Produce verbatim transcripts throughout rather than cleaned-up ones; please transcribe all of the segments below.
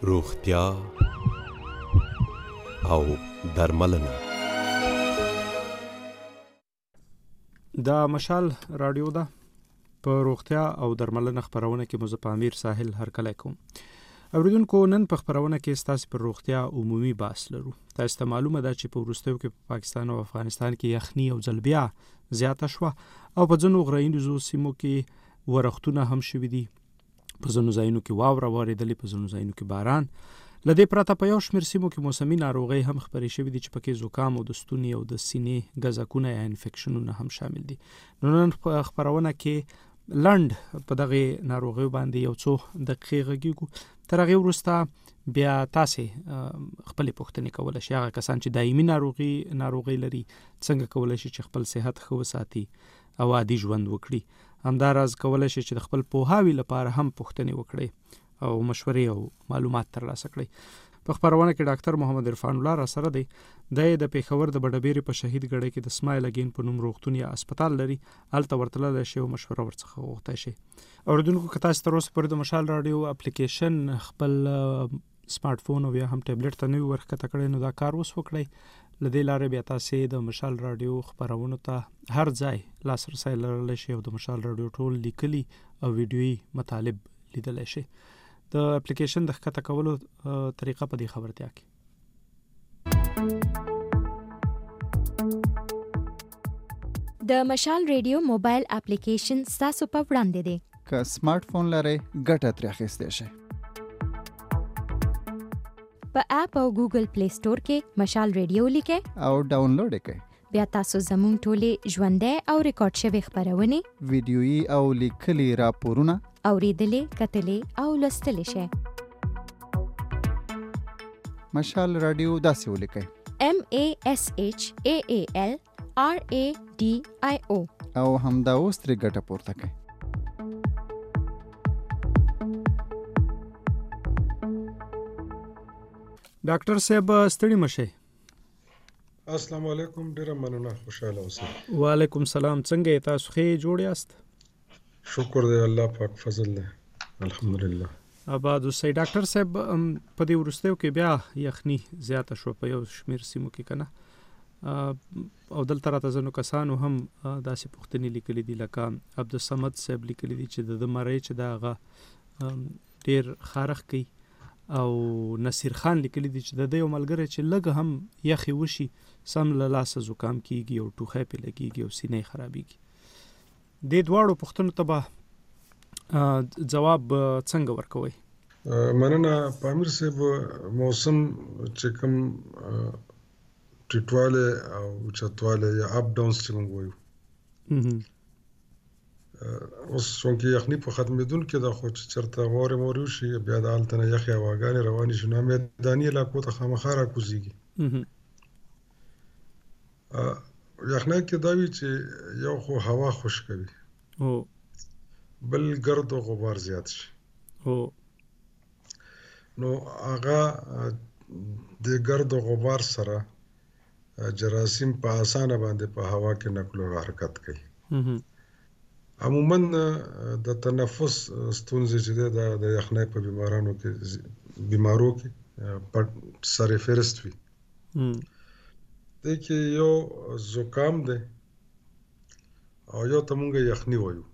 روغتیا او درملنه. دا مشال رادیو ده په روغتیا او درملنه خبرونه کې مزه امیر ساحل هرکلی کوم. اوریدونکو نن په خبرونه کې ستاسو پر روغتیا عمومي بحث لرو. تاسو ته معلومه ده چې په وروستیو کې په پاکستان او افغانستان کې یخني او ځلبیا زیاته شوه او په ځینو غرنیو سیمو کې ورښتونه هم شوي دي. په ځینو ځایونو کې واوره وارېدلې، په ځینو ځایونو کې باران. له دې پرته په یو شمېر سیمو کې موسمي ناروغۍ هم خپرې شوي دي چې پکې زکام او د ستوني او د سینې ګزکونه یا انفیکشنونه هم شامل دي. نو نن په خبرونه کې لنډ په دغه ناروغیو باندې یو څو دقیقې غږیږو. تر هغې وروسته بیا تاسې خپلې پوښتنې کولی شئ. هغه کسان چې دایمي ناروغي ناروغۍ لري څنګه کولی شي چې خپل صحت ښه وساتي او عادي ژوند وکړي. همداراز کولی شي چې د خپل پوهاوي لپاره هم پوښتنې وکړي او مشورې او معلومات ترلاسه کړئ. په خبرونه کې ډاکټر محمد عرفان الله را سره دی. دی د پېښور د بډبېرې په شهید ګړی کې د سمایل اګین په نوم روغتون یا اسپتال لري. هلته ورتللی شي او مشوره ورڅخه غوښتی شي. اوریدونکو که تاسو تر اوسه پورې د مشال راډیو اپلیکیشن خپل سمارټ فون او یا هم ټابلیټ ته نه وي ورښکته کړی نو دا کار اوس وکړئ. له دې لارې بیا تاسې د مشال راډیو خبرونو ته هر ځای لاسرسی لرلی شي او د مشال راډیو ټول لیکلي او ویډیویي مطالب لیدلی شي. د اپلیکیشن د ښکته کولو طریقه په دې خبرتیا کې د مشال ریډیو موبایل اپلیکیشن ستاسو په وړاندې دی. که سمارټ فون لرئ ګټه ترې اخیستی شئ. په اپ او ګوګل پلی سٹور کې مشال ریډیو لیکئ او ډاونلوډ یې کړئ. بیا تاسو زموږ ټولې ژوندۍ او ریکارډ شوې خبرونې، ویډیویي او لیکلي راپورونه اورېدلې، کتلې او لوستلی شئ. مشال راډیو داسې ولیکئ: M A S H A A L R A D I O او همدا اوس ترې ګټه پورته کړئ. ډاکټر صاحب ستړي مشئ. السلام علیکم. ډیره مننه، خوشاله اوسئ. وعلیکم السلام. څنګه یې تاسو؟ ښه جوړ یاست؟ شکر دی، الله پاک فضل دی، الحمدلله. آباد اوسئ. ډاکټر صاحب په دې وروستیو کې بیا یخني زیاته شوه په یو شمېر سیمو کې که نه، او دلته راته ځینو کسانو هم داسې پوښتنې لیکلي دي لکه عبدالصمد صاحب لیکلي دي چې د ده مرۍ چې د هغه ډېر خارښ کوي، او نصیر خان لیکلی دی چې د ده یو ملګری چې لږ هم یخې وشي سم له لاسه زکام کیږي او ټوخی پې لګېږي او سینه یې خرابېږي. دې دواړو پوښتنو ته به ځواب څنګه ورکوئ؟ مننه پامیر صاحب. موسم چې کوم ټیټوالی او اوچتوالی یا اپ ډاونس چې موږ وایو، اوس چونکې یخني په ختمېدونکې ده، خو چې چېرته واورې مورې وشي بیا د هلته نه یخې هواګانې روانې شي نو میداني علاقو ته خامخا راکوزېږي. یخنۍ کې دا وي چې یو خو هوا خشکوي، بل ګرد او غبار زیات شي. نو هغه د ګرد او غبار سره جراثیم په اسانه باندې په هوا کې نقل و حرکت کوي. عموما د تنفس ستونزې چې دی د یخنۍ په بیمارانو کې بیمارو کې په سر فهرست وي. دې کې یو زکام دی او یو ته مونږ یخني وایو.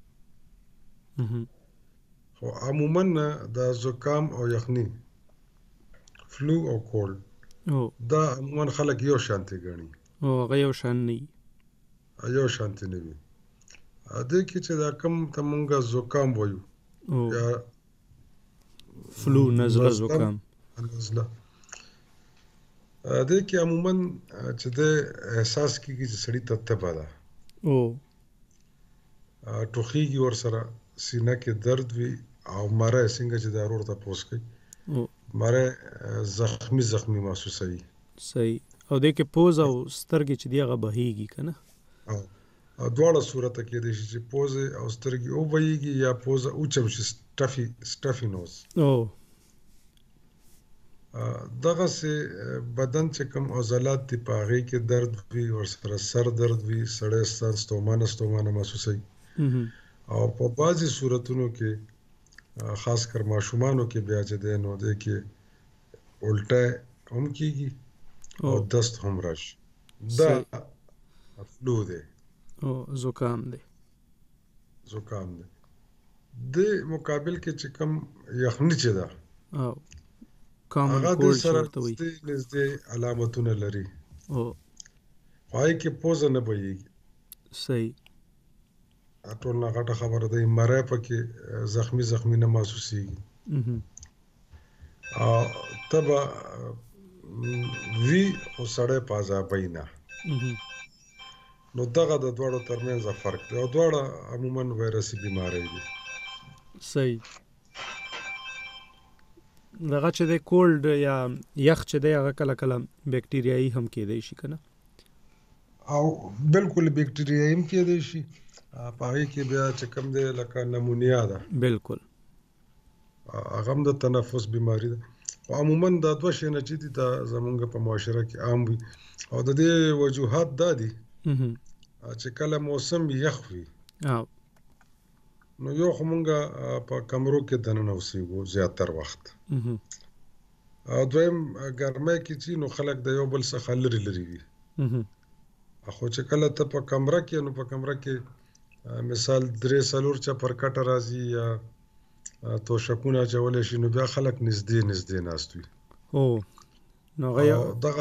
خو عموما د زکام او یخني فلو او کولډ دا عموما خلک یو شانتي ګڼي. هغه یو شان نه وي، یو شانتي نه وي. دې کې چې دا کوم ته مونږ زکام وایو یا فلو، نزله زکام، نزله، دې کې عموما چې د احساس کېږي چې سړي ته تبه ده، ټوخېږي، ورسره سینه کې درد وي او مری څنګه چې د ورور تپوس کوي مری زخمي زخمي محسوسوي. صحیح. او دې کې پوز او سترګې چې دی هغه بهیږي که نه؟ دواړه صورته کېدای شي چې پوزې او سترګې وبهیږي یا پوزه اوچم شي، سټفي سټفي نوز. دغسې بدن چې کوم عضلات دي په هغې کې درد وي، ورسره سر درد وي، سړی ستان ستومانه ستومانه محسوسوي. او په بعضې صورتونو کې خاص کر ماشومانو کې بیا چې دی نو دی کې الټه هم کیږي او دست هم راشي. دا فلو دی او زکام دی زکام دی. د مقابل کې چې کم یخني چې ده او کامن هغه د کولډ سره ورته وي. نږدې نږدې علامتونه لري. او هغه کې پوزه نه بهیږي. صحیح. ټول نه غټه خبره ده. مری پکې زخمی زخمی نه محسوسیږي. او تبا وی خو سړی په عذابۍ نه. نو دغه د دواړو ترمنځ فرق دی او دواړه عموما وایرسي بیماری دي. صحیح. دغه چې د کولډ یا یخ چې دی هغه کله کله بیکټریایي هم کېدای شي که نه؟ او بالکل بیکټریایي هم کېدای شي. په هغې کې بیا چې کوم دی لکه نمونیا ده، بالکل هغه هم د تنفس بیماری ده. خو عموما دا دوه شیونه چې دي دا زمونږ په معاشره کې عام وي او د دې وجوهات دا دي چې کله موسم یخ وي نو یو خو مونږ په کمرو کې دننه اوسېږو زیاتر وخت، او دویم ګرمۍ کې چې نو خلک د یو بل څخه لرې لرې وي. خو چې کله ته په کمره کې نو په کمره کې مثال درې څلور چپرکټه راځي یا توشکونه اچولی شي نو بیا خلک نږدې نږدې ناست وي. او نو هغه دغه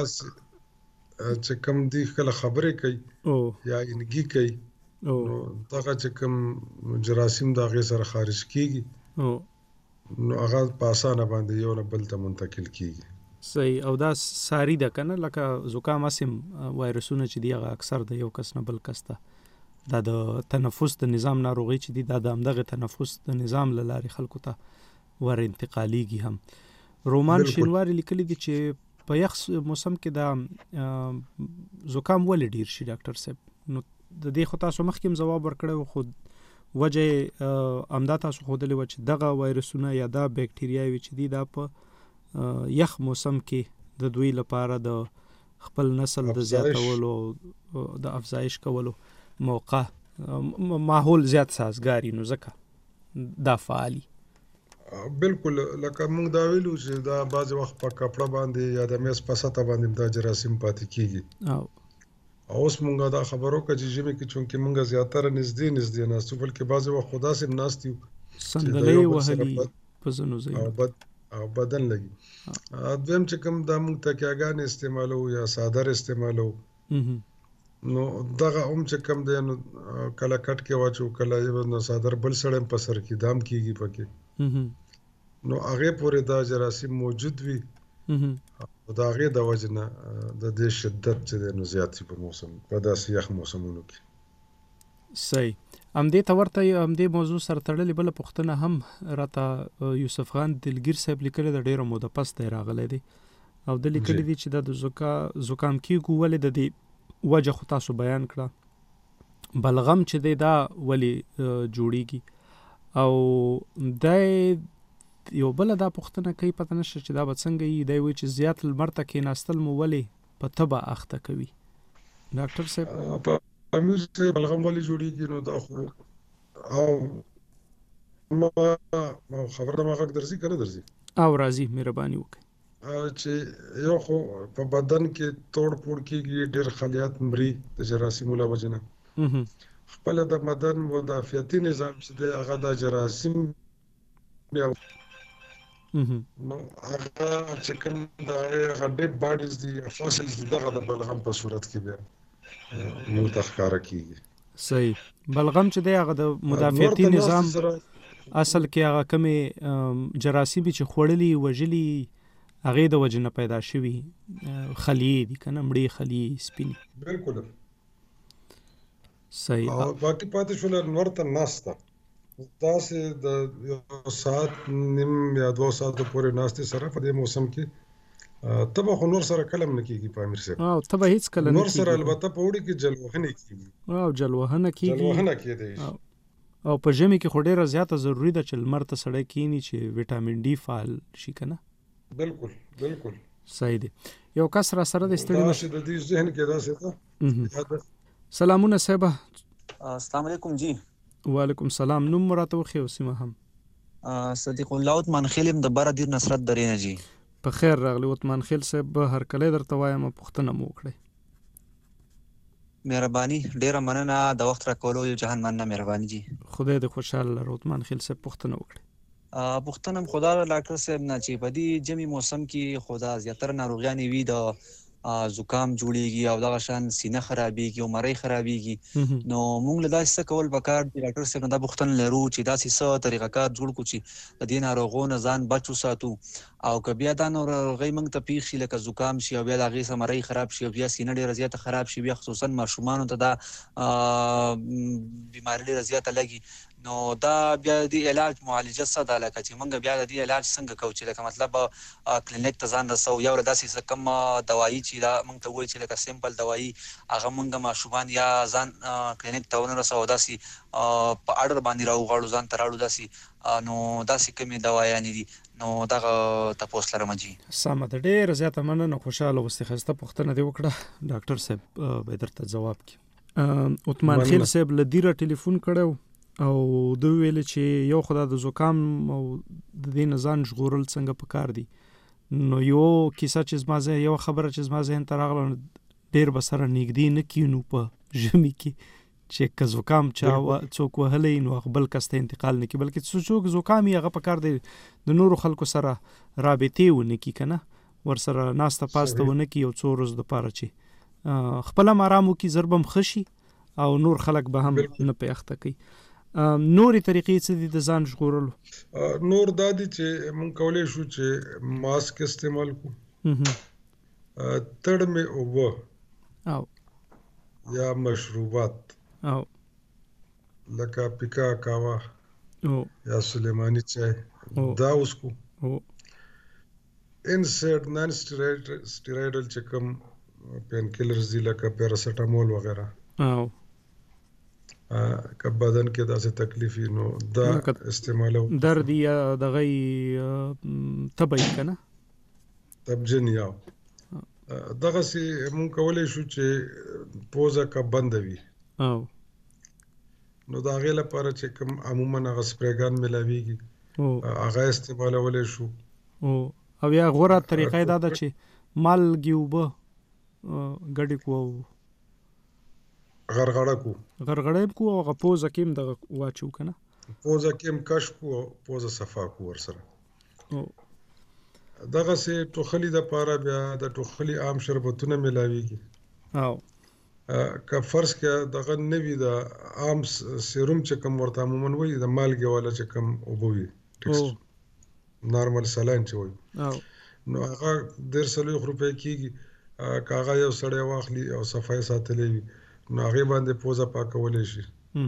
چې کوم دي کله خبرې کوي یا انګي کوي نو دغه چې کوم جراثیم د هغې سره خارج کېږي نو هغه په اسانه باندې یو نه بل ته منتقل کېږي. صحیح. او دا ساری ده که نه؟ لکه زکام اسیم وایرسونه چې دي هغه اکثر د یو کس نه بل کس ته دا د تنفس د نظام ناروغي چې دي دا د همدغه تنفس د نظام له لارې خلکو ته ور انتقالیږي هم. رومان شینواري لیکلي دي چې په یخ موسم کې دا زکام ولې ډیر شي ډاکټر صاحب؟ نو د دې خو تاسو مخکې هم ځواب ورکړی و، خو وجه همدا تاسو ښودلې وه چې دغه وایرسونه یا دا بیکټریاوې چې دي دا په یخ موسم کې د دوی لپاره د خپل نسل د زیاتولو د افزایش کولو موقع ماحول زیات سازګاري نو ځکه دا فعالي. بالکل لکه موږ دا ویلو چې دا بعضې وخت په کپړه باندې یا د میز په سطح باندې دا جراثیم پاتې کېږي. او اوس موږ دا خبر وکړه چې ژمي کې چونکې موږ زیاتره نږدې نږدې ناستو، بلکې بعضې وخت خو داسې ناست یو سندلۍ وهلي په ځینو ځایونو او بدن لګي. دویم چې کوم دا موږ تکیاګانې استعمالو یا څادر استعمالو نو دغه هم چې کم دی نو کله کټ کې واچو کله نو څادر بل سړی په سر کې دام کېږي پکې نو هغې پورې دا جراثیم موجود وي او د هغې د وجې نه د دې شدت چې دی نو زیات وي په موسم په داسې یخ موسمونو کې. صحیح. همدې ته ورته همدې موضوع سره تړلې بله پوښتنه هم راته یوسف خان دلګیر صاحب لیکلې ده، ډېره موده پس دی راغلی دی او ده لیکلي دي چې دا د زکام کېږو ولې د دې وجه خو تاسو بیان کړه، بلغم چې دی دا ولې جوړیږي او دی یو بله دا پوښتنه کوي پته نشته چې دا به څنګه وي. دی وایي چې زیات لمر ته کېناستل مو ولې په تبه اخته کوي؟ ډاکټر صاحب امیر صاحب بلغم ولې جوړیږي نو دا خو او ما خبر ده ما غږ درځي که نه درځي؟ او راځي، مهرباني وکړئ. چې یو خو په بدن کې توړ پوړ کېږي، ډېر خلیات مري د جراثیمو له وجې نه. خپله د بدن مدافعتي نظام چې دی هغه د جراثیم نو هغه چې کوم د هغه ډیډ باډیز دي فاسلز دي دغه د بلغم په صورت کې بیا موږ ته ښکاره کېږي. صحیح. بلغم چې دی هغه د مدافعتي نظام اصل کې هغه کمې جراثیمې چې خوړلي وژلي هغې د وجې نه پیدا شوي خلیې دي که نه، مړې خلیې سپینې. بالکل صحیح. او باقي پاتې شوله نور ته ناسته داسې د یو ساعت نیم یا دوه ساعتو پورې ناستې سره په دې موسم کې تبه خو نور سره کله هم نه کېږي په امیر صاحب. او تبه هېڅ کله نه نور سره البته په اوړي کې جلوهنې کېږي. او جلوهنه کېږي جلوهنه کېدی شي. او په ژمي کې خو ډېره زیاته ضروري ده چې لمر ته سړی کښېني چې ویټامین ډي فعال شي که نه؟ بالکل بالکل صحیح دی. یو کس را سره د ستړي داسې د دې ذهن کې داسې ده. سلامونه صاحبه. السلام علیکم جی. وعلیکم سلام. نوم مو راته وښیه او سیمه هم. صدیق الله عثمان خیل د بار دیر نصرت درې نه جی. په خیر راغلی عثمان خیل صاحب، هر کله درته وایم پوښتنه مو وکړئ. مهرباني ډیره مننه د وخت راکولو، یو جهان مننه مهرباني جی. خدای دې خوشحاله لره عثمان خیل صاحب، پوښتنه وکړئ. پوښتنه خدا ډاکټر صاحب نه چې په دې جمی موسم کې خدا زیاتره ناروغیانې وي، د زکام جوړیږي او دغه شان سینه خرابېږي او مرۍ خرابېږي، نو موږ له داسې څه کول پکار دي ډاکټر صاحب؟ دا پوښتنه لرو چې داسې څه طریقه کار جوړ کړو چې د دې ناروغیو نه ځان بچ وساتو، او که بیا دا ناروغۍ موږ ته پیښ شي لکه زکام شي او بیا د هغې څخه مرۍ خراب شي او بیا سینه ډېره زیاته خراب شي، بیا خصوصا ماشومانو ته دا بیماري ډېره زیاته لګي، نو دا بیا د علاج معالجه څه ده؟ لکه چې موږ بیا د دې علاج څنګه کوو چې لکه مطلب کلینیک ته ځان رسوو، یا ورته داسې څه کوم دوایي چې دا موږ ته وایي چې لکه سمپل دوایي هغه موږ ماشومان یا ځان کلینیک ته ونه رسوو، داسې په اډر باندې راوغواړو ځان ته راوړو داسې، نو داسې کومې دوایانې دي؟ نو دغه تپوس لرم جی. سمه ده، ډېره زیاته مننه، خوشحاله اوسئ. ښایسته پوښتنه دې وکړه، ډاکټر صاحب به درته ځواب کړي. عثمان خیل صاحب له دیره ټلیفون کړی او دوی ویل چې یو خدا د زکام او د دې نه ځان ژغورل څنګه پکار دي، نو یو کیسه چې زما ذهن یو خبره چې زما ذهن ته راغله، ډېر به سره نږدې نه کینو په ژمي کې چې که زکام چا څوک وهلی نو بل کس ته انتقال نه کړي، بلکې څوک زکام یې هغه پکار دی د نورو خلکو سره رابطې ونه کړي، که نه ورسره ناسته پاسته ونه کړي یو څو ورځو دپاره چې خپل هم آرام وکړي، ژر به هم ښه شي او نور خلک به هم نه پې اخته کوي. نورې طریقې څه دي د ځان ژغورلو؟ نور دا دي چې موږ کولی شو چې ماسک استعمال کړو، تړمې اوبه او یا مشروبات او لکه پیکا کاوا یا سلیمانی چای دا وسکو، انسیډ نان سټیرایډل چې کوم پین کیلرز دي لکه پیراسیټامول وغیره، او که بدن کې داسې تکلیف وي نو دا استعمالو، درد یا دغه تبه که نه تبجن یا دغسې مونږ کولی شو چې پوزه که بنده وي او نو د هغې لپاره چې کوم عموما هغه سپریګان میلاویږي هغه استعمالولی شو، او یا غوره طریقه دا ده چې مالګې اوبه ګډې کړو او غرغړه کو غرغړه کو او هغه پوزه کې هم دغه واچو که نه، پوزه کې هم کش کو او پوزه صفا کو ورسره. دغسې ټوخلي دپاره بیا د ټوخلي عام شربتونه میلاویږي، او که فرض کړه دغه نه وي د عام سیروم چې کوم ورته عموما وایي د مالګې والا چې کوم اوبه وي نارمل سلاین چې وایي، نو هغه ډېر څلوېښت روپۍ کېږي، که هغه یو سړی واخلي او صفای ساتلی وي نو هغې باندې پوزه پاکولی شي.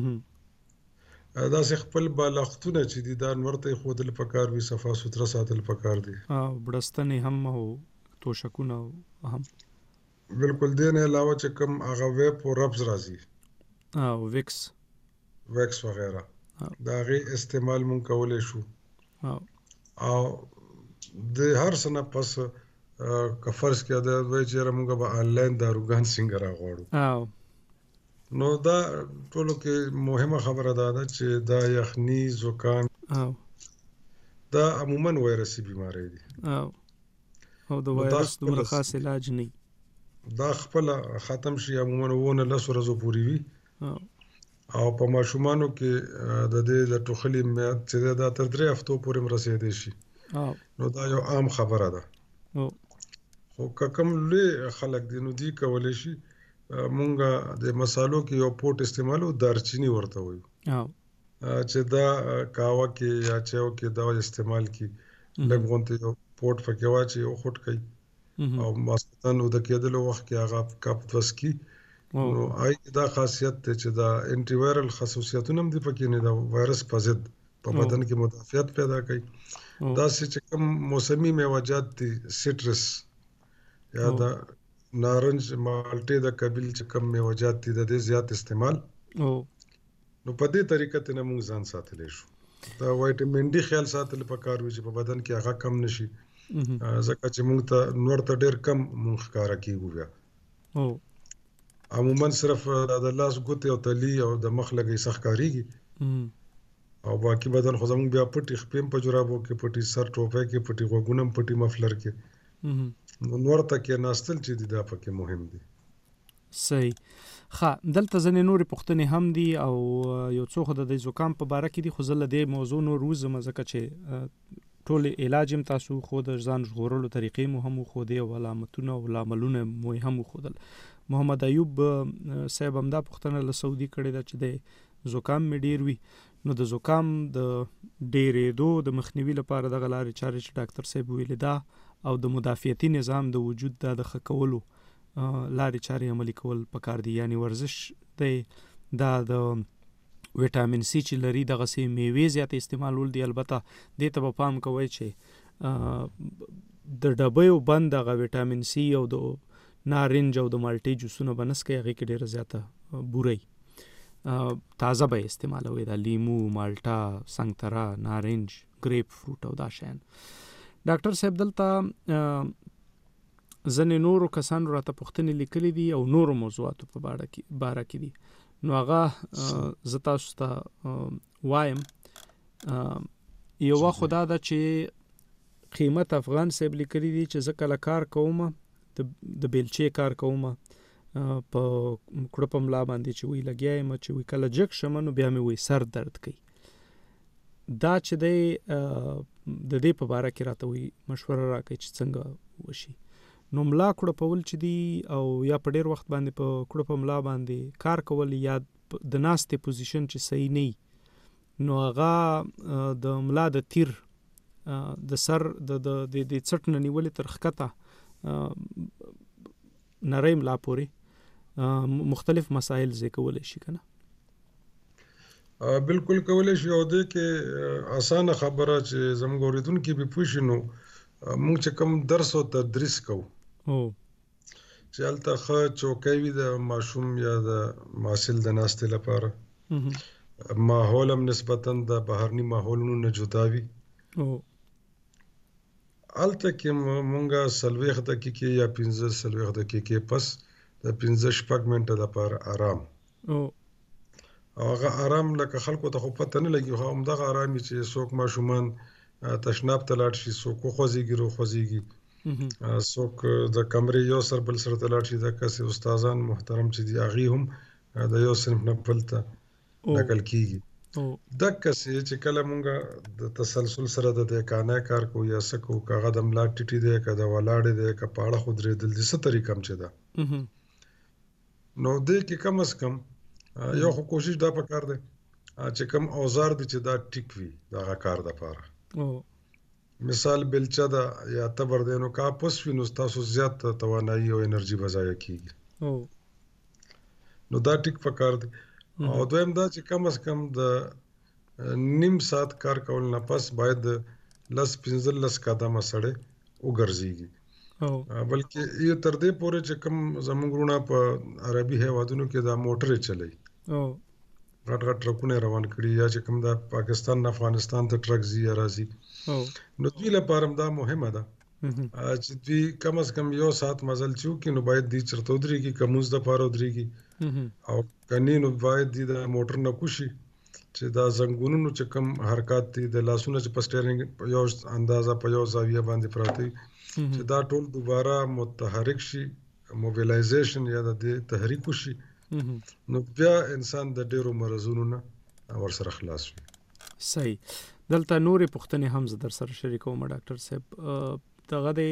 داسې خپل بالښتونه چې دي دا نور ته ایښودل پکار وي، صفا سوتره ساتل پکار دي، او بړستنې هم او توشکونه هم بالکل. دې نه علاوه چې کوم هغه ویپ او ربز راځي او ویکس ویکس وغیره د هغې استعمال مونږ کولی شو، او د هر څه نه پس که فرض کړه دا وایي چې یاره مونږ به آنلاین داروګان څنګه راغواړو، نو دا ټولو کې مهمه خبره دا ده چې دا یخني زکام دا عموما وایرسي بیماری دي، او د وایرس دومره خاص علاج نه دا خپل ختم شي عموما اووه نه لسو ورځو پورې وي، او په ماشومانو کې د دې د ټوخلي میعاد چې دا تر درې هفتو پورې هم رسېدی شي، نو دا یو عام خبره ده. خو که کوم لوی خلک دي نو دوی کولی شي مونږ د مسالو کې یو پوټ استعمالو، دارچینی ورته وایو، چې دا کاوه کې یا چایو کې دا استعمال کړي، لږ غونې یو پوټ پکې واچي او خوټ کوي او ماسپښین د کېدلو وخت کې هغه کپ دوه څښي، نو هغې دا خاصیت دی چې دا انټي وایرل خصوصیتونه هم دي پکې، نه د وایرس په ضد په بدن کې مدافعت پیدا کوي. داسې چې کوم موسمي میوجات دي سیټرس یا د نارنج مالټې د قبیل چې کوم میوجات دي د دې زیات استعمال، نو په دې طریقه ته نه موږ ځان ساتلی شو. د وایټامین ډي خیال ساتل پکار وي چې په بدن کې هغه کم نشي، ځکه چې موږ ته نور ته ډېر کم موږ ښکاره کېږو، بیا عموما صرف د لاس ګوتې او تلي او د مخ لږ یې ښه ښکارېږي، او باقي بدن خو زموږ بیا پټي خپې په جرابو کې پټي سر ټوپه کې پټي غوګونم پټي مفلر کې نو نور ته کې ناستل چې دی دا پکې مهم دي. صحیح. ښه دلته ځنې نورې پوښتنې هم دي او یو څو خو د زکام په باره کې دي خو زه له دې موضوع نور وځم ځکه چې ټول علاج هم تاسو خو د ځان ژغورلو طریقې مو هم وښودې او علامتونه او لاملونه مو هم وښودل. محمد ایوب صاحب همدا پوښتنه له سعودي کړې ده چې د زکام مې ډېر وي نو د زکام د ډېرېدو د مخنیوي لپاره دغه لارې چارې چې ډاکټر صاحب ویلې ده او د مدافعتي نظام د وجود د ښه کولو لارې چارې عملي کول پکار دي. یعنی ورزش دی دا د ویټامین سی چې لري دغسې میوې زیات استعمالول دي. البته دې ته به پام کوئ چې د ډبیو بند دغه ویټامین سی او د نارنج او د مالټې جوسونه به نس کوئ هغې کې ډېره زیاته بورئ تازه به استعمالوئ دا لیمو مالټه سنګتره نارنج ګریپ فروټ او دا شیان. ډاکټر صاحب دلته ځنې نورو کسانو راته پوښتنې لیکلي دي او نورو موضوعاتو په باره کې دي نو هغه زه تاسو ته وایم. یوه خو دا ده چې قیمت افغان صاحب لیکلي دي چې زه کله کار کوم د بیلچې کار کوم په کړه په ملا باندې چې وی لګیا یم چې وی کله جګ شم نو بیا مې وی سر درد کوي. دا چې دی د دې په باره کې راته وی مشوره راکړي چې څنګه وشي. نو ملا کړه پول چې دی او یا په ډېر وخت باندې په کړه په ملا باندې کار کول یا د ناستې پوزیشن چې صحیح نه نو هغه د ملا د تیر د سر د د څټ نه نیولې تر ښکته نری ملا پورې مختلف مسائل ذکر کولی شي کنه. بالکل کولی شي او دې کې اسانه خبره چې زموږ اوریدونکي به پوه شي نو موږ چې کوم درس او تدریس کوو او چې هلته ښه چوکۍ وي د ماشوم یا د محصل د ناستې لپاره ماحول هم نسبتا د بهرني ماحولونو نه جدا وي هلته کې مونږه څلوېښت دقیقې یا پنځه څلوېښت دقیقې پس د پنځه شپږ منټه دپاره آرام او هغه آرام لکه خلکو ته خو پته نه لګي خو همدغه آرام وي چې څوک ماشومان تشناب ته لاړ شي څوک وخوځېږي راوخوځېږي څوک د کمرې یو سر بل سر ته لاړ شي دقسې استادان محترم چې دي هغې هم د یو صنف نه بل ته نقل کېږي دقسې چې کله مونږ د تسلسل سره د دهقانۍ کار کوو یا څه کوو که هغه د ملا ټیټي دی که د ولاړې دی که په اړه خو درېدل دي څه طریقه هم چې ده نو دې کې کم از کم یو خو کوشش دا پکار دی چې کم اوزار دي چې دا ټیک وي د هغه کار دپاره مثال بیلچه ده یا تبر دی نو که پس وي نو ستاسو زیات توانایي او انرژي به ضایع کېږي نو دا ټیک پکار دی. او دویم دا چې کم از کم د نیم ساعت کار کول نه پس باید لس پنځلس قدمه سړی وګرځېږي بلکې یو تر دې پورې چې کم زموږ وروڼه په عربي هیوادونو کې دا موټرې چلوي غټ غټ ټرکونه روان کړي یا چې کوم د پاکستان نه افغانستان ته ټرک ځي یا راځي نو دوی لپاره هم دا مهمه ده چې دوی کم از کم یو ساعت مزل چې وکړي نو باید دوی چېرته ودرېږي که مونځ دپاره ودرېږي او که نه نو باید دوی د موټر نه کوشي چې دا زنګونونو چې کوم حرکات دي د لاسونه چې په سټیرنګ په یو اندازه په یو زاویه باندې پراته وي چې دا ټول دوباره متحرک شي موبیلایزیشن یا د دې تحریک وشي نو بیا انسان د ډېرو مرضونو نه ورسره خلاص وي. صحیح. دلته نورې پوښتنې هم زه در سره شریکوم ډاکټر صاحب. دغه د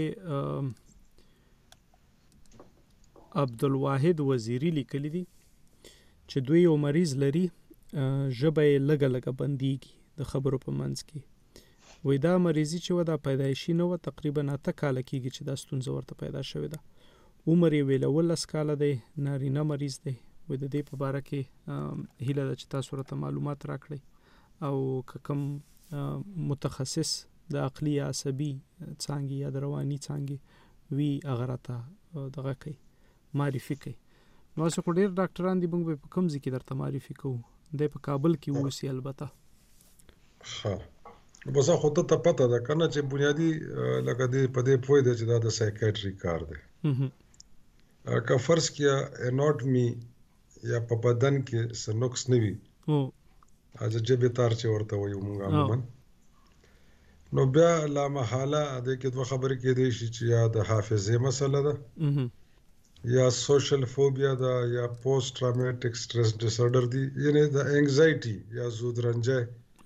عبدالواحد وزیري لیکلی دي چې دوی یو مریض لري ژبه یې لږه لږه بندېږي د خبرو په منځ کې وایي دا مریضي چې وه دا پیدایشي نه وه تقریبا اته کاله کېږي چې دا ستونزه ورته پیدا شوې ده عمر یې ویل اوولس کاله دی نارینه مریض دی وایي د دې په باره کې هیله ده چې تاسو راته معلومات راکړئ او که کوم متخصص د عقلي یا عصبي څانګې یا د رواني څانګې وي هغه راته دغه کوي معرفي کوي. نو هسې خو ډېر ډاکټران دي موږ به په کوم ځای کې درته معرفي کوو دی په کابل کې اوسي البته ښه بس خو ته ته پته ده که نه چې بنیادي لکه دې په دې پوه دی چې دا د سایکیټري کار دی که فرض کړه اناټمي یا په بدن کې څه نقص نه وي اځه جبه تار چې ورته وایو موږ عموما. نو بیا لا محاله د کې دوه خبرې کېدې شي چې یا د حافظې مسله ده یا سوشل فوبیا ده یا پوسټ ټرامیټک سټرس ډیسارډر دی، یعنی د انګزایټي یا زودرنجه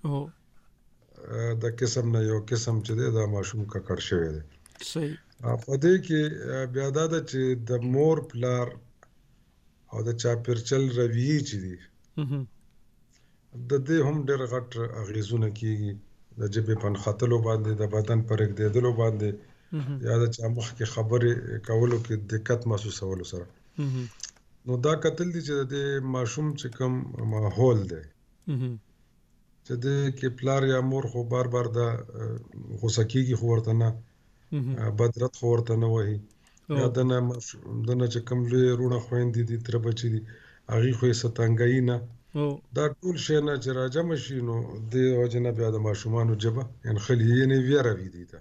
د قسم نه یو قسم چې دی دا ماشوم ککړ شوی دی. صحیح. په دې کې بیا دا ده چې د مور پلار او د چاپیرچل رویې چې دي د دې هم ډېر غټ اغېزونه کېږي، د ژبې په نښتلو باندې، د بدن په رېږدېدلو باندې یا د چا مخکې خبرې کولو کې دقت محسوسولو سره. نو دا کتل دي چې د ماشوم چې کوم ماحول دی چې د کې پلار یا مور خو بار بار دا غوسه کېږي خو ورته نه بدرت خو ورته نه وایي، یا دنه دنه چې کوم لوی وروڼه خویندې دي تره بچي دي هغې خو یې څه تنګایي نه، دا ټول شی نه چې راجمع شي نو د وجې نه بیا د ماشومانو ژبه انخلي یعنې ویره وي دي ته.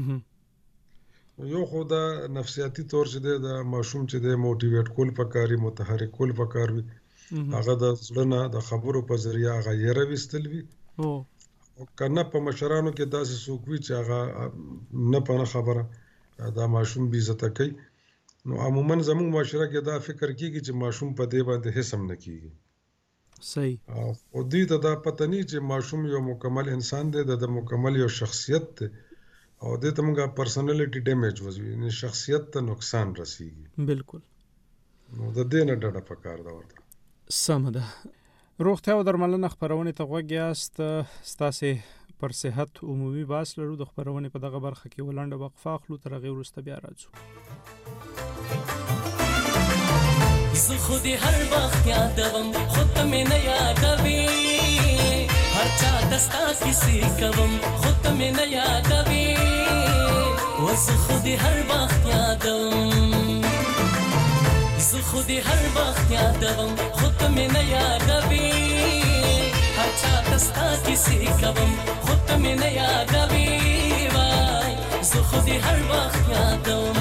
یو خو دا نفسیاتي طور چې دی د ماشوم چې دی موټیویټ کول پکار وي، متحرک کول پکار وي، هغه د زړه نه د خبرو په ذریعه هغه یره ویستل وي. او که نه په مشرانو کې داسې څوک وي چې هغه نه په نه خبره دا ماشوم بې عزته کوي، نو عموما زموږ معاشره کې دا فکر کېږي چې ماشوم په دې باندې هېڅ هم نه کېږي. صحیح. او دوی ته دا پته نه چې ماشوم یو مکمل انسان دی، د مکمل یو شخصیت دی او دې ته موږ پرسنالټي ډیمیج وځي، یعنې شخصیت ته نقصان رسیږي. بالکل. نو د دې نه ډډه پکار ده ورته. سمه ده. روغتیا او درملنه خپرونې ته غوږ یاست. ستاسې پر صحت عمومي بحث لرو. د خپرونې په دغه برخه کې ولنډه وقفه اخلو، تر هغې وروسته بیا راځو. زه خو دې هر وخت یادوم خو ته مې نه یادوې، هر چا ته ستا کیسې کوم خو ته مې نه یادوې، و زه خو دې هر وخت یادوم، زه خو دې هر وخت یادوم خو ته مې نه یادوې، هر چا ته ستا کیسې کوم خو ته مې نه یادوې، وای زه خو دې هر وخت یادوم.